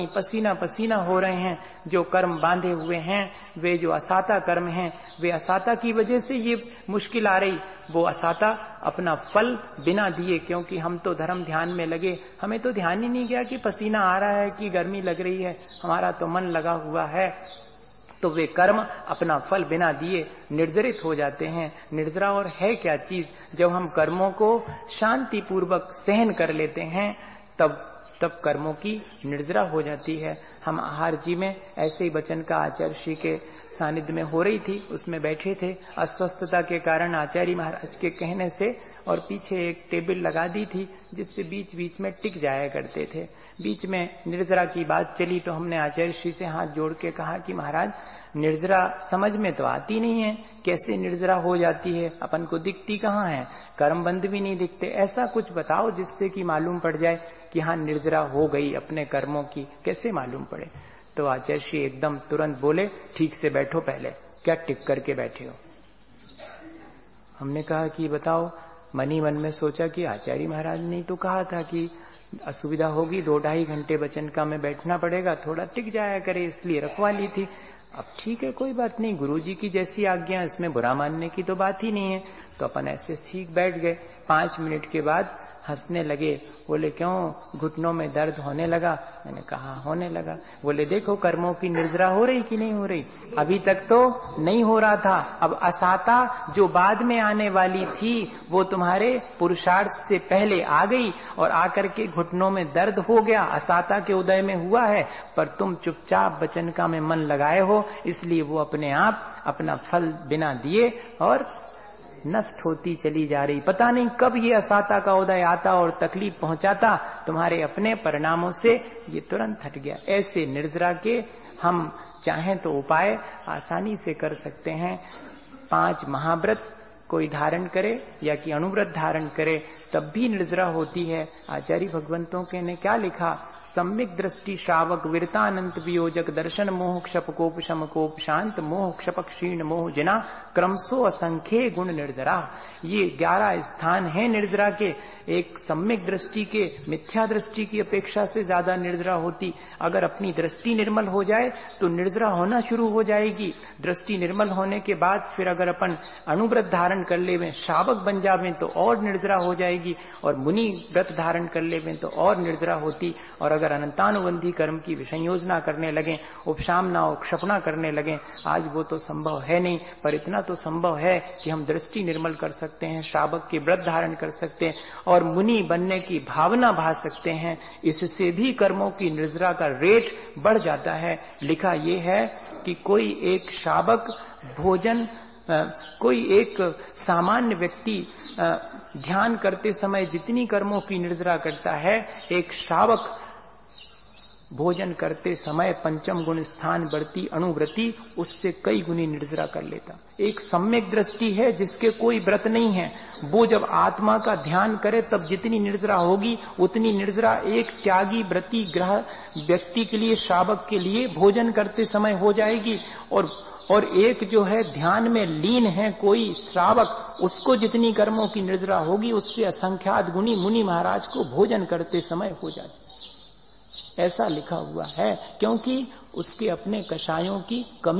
पसीना पसीना हो रहे हैं, जो कर्म बांधे हुए हैं, वे जो असाता कर्म हैं, वे असाता की वजह से ये मुश्किल आ रही। वो असाता अपना फल बिना दिए, क्योंकि हम तो धर्म ध्यान में लगे, हमें तो ध्यान ही नहीं गया कि पसीना आ रहा है कि गर्मी लग रही है, हमारा तो मन लगा हुआ है। तो वे कर्म अपना फल बिना दिए निर्जरित हो जाते हैं। निर्जरा और है क्या चीज? जब हम कर्मों को शांति पूर्वक सहन कर लेते हैं, तब कर्मों की निर्जरा हो जाती है। हम आहार जी में ऐसे ही वचन का आचार्य श्री के सानिध्य में हो रही थी, उसमें बैठे थे। अस्वस्थता के कारण आचार्य महाराज के कहने से और पीछे एक टेबल लगा दी थी, जिससे बीच बीच में टिक जाया करते थे। बीच में निर्जरा की बात चली तो हमने आचार्य श्री से हाथ जोड़ के कहा कि महाराज, निर्जरा समझ में तो आती नहीं है, कैसे निर्जरा हो जाती है? अपन को दिखती कहाँ है, कर्म बंध भी नहीं दिखते। ऐसा कुछ बताओ जिससे कि मालूम पड़ जाए कि हाँ निर्जरा हो गई अपने कर्मों की, कैसे मालूम पड़े? तो आचार्य श्री एकदम तुरंत बोले, ठीक से बैठो, पहले क्या टिक करके बैठे हो? हमने कहा कि बताओ। मन ही मन में सोचा कि आचार्य महाराज ने तो कहा था कि असुविधा होगी, 2-2.5 घंटे वचन का में बैठना पड़ेगा, थोड़ा टिक जाया करे, इसलिए रखवा ली थी। अब ठीक है, कोई बात नहीं, गुरुजी की जैसी आज्ञा, इसमें बुरा मानने की तो बात ही नहीं है। तो अपन ऐसे सीख बैठ गए। 5 मिनट के बाद हंसने लगे। बोले क्यों, घुटनों में दर्द होने लगा? मैंने कहा होने लगा। बोले देखो कर्मों की निर्जरा हो रही कि नहीं हो रही? अभी तक तो नहीं हो रहा था, अब असाता जो बाद में आने वाली थी वो तुम्हारे पुरुषार्थ से पहले आ गई और आकर के घुटनों में दर्द हो गया, असाता के उदय में हुआ है। पर तुम चुपचाप वचन का में मन लगाए हो, इसलिए वो अपने आप अपना फल बिना दिए और नष्ट होती चली जा रही। पता नहीं कब ये असाता का उदय आता और तकलीफ पहुंचाता, तुम्हारे अपने परिणामों से ये तुरंत हट गया। ऐसे निर्जरा के हम चाहें तो उपाय आसानी से कर सकते हैं। 5 महाव्रत कोई धारण करे या कि अनुव्रत धारण करे तब भी निर्जरा होती है। आचार्य भगवंतों के ने क्या लिखा? सम्यक दृष्टि श्रावक विरतानंत वियोजक दर्शन मोह क्षप कोप शम कोप शांत मोह क्षप क्षीण मोह जना क्रमशो असंख्य गुण निर्जरा। ये 11 स्थान हैं निर्जरा के। एक सम्यक दृष्टि के मिथ्या दृष्टि की अपेक्षा से ज्यादा निर्जरा होती। अगर अपनी दृष्टि निर्मल हो जाए तो निर्जरा होना शुरू हो जाएगी। दृष्टि निर्मल होने के बाद फिर अगर अपन अनुव्रत धारण कर ले, श्रावक बन जावे तो और निर्जरा हो जाएगी, और मुनि व्रत धारण कर ले तो और निर्जरा होती। और अगर अनंतानुबंधी कर्म की विसंयोजना करने लगे, उपशामना और क्षपणा करने लगे, आज वो तो संभव है नहीं, पर इतना तो संभव है कि हम दृष्टि निर्मल कर सकते हैं, श्रावक के व्रत धारण कर सकते हैं और मुनि बनने की भावना भा सकते हैं। इससे भी कर्मों की निर्जरा का रेट बढ़ जाता है। लिखा ये है कि कोई एक श्रावक भोजन, कोई एक सामान्य व्यक्ति ध्यान करते समय जितनी कर्मों की निर्जरा करता है, एक श्रावक भोजन करते समय 5 गुण स्थान बढ़ती अनुव्रति उससे कई गुनी निर्जरा कर लेता। एक सम्यक दृष्टि है जिसके कोई व्रत नहीं है, वो जब आत्मा का ध्यान करे तब जितनी निर्जरा होगी उतनी निर्जरा एक त्यागी व्रती ग्रह व्यक्ति के लिए, श्रावक के लिए भोजन करते समय हो जाएगी। और एक जो है ध्यान में लीन है कोई श्रावक, उसको जितनी कर्मों की निर्जरा होगी उससे असंख्यात गुनी मुनि महाराज को भोजन करते समय हो जाती। ऐसा लिखा हुआ है, क्योंकि उसके अपने कषायों की कमी